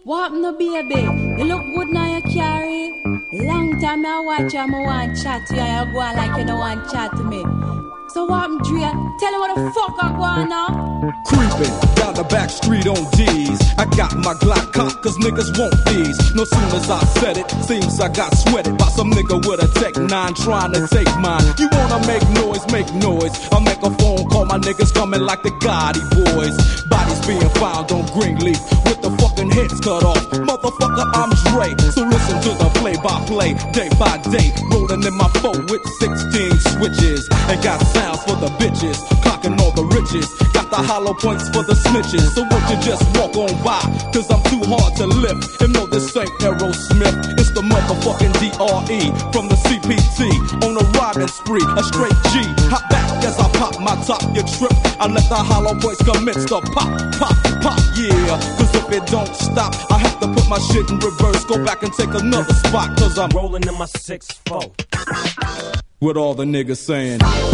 What no baby? You look good now, you carry. Long time I watch you, I want chat to you, you go on like you don't want chat to me. So what I'm Dre? Tell me what the fuck I go on now. Creeping down the back street on D's. I got my Glock cocked cause niggas want these. No soon as I said it, seems I got sweated by some nigga with a Tech 9 trying to take mine. You wanna make noise, make noise. I make a phone call, my niggas coming like the Gotti boys. Bodies being found on Greenleaf with the fucking heads cut off. Motherfucker, I'm Dre. So listen to the play-by-play, day by day. Rolling in my phone with 16 switches. And got sounds for the bitches, clocking all the riches. Got the hollow points for the snitches. So won't you just walk on by, cause I'm too hard to lift. And no, this ain't Aerosmith, it's the motherfucking DRE from the CPT. On a riding spree, a straight G. Hop back as I pop my top, you trip. I let the hollow points commence to pop, pop, pop, yeah. Cause if it don't stop, I have to put my shit in reverse. Go back and take another spot, cause I'm rolling in my 6-4. With all the niggas saying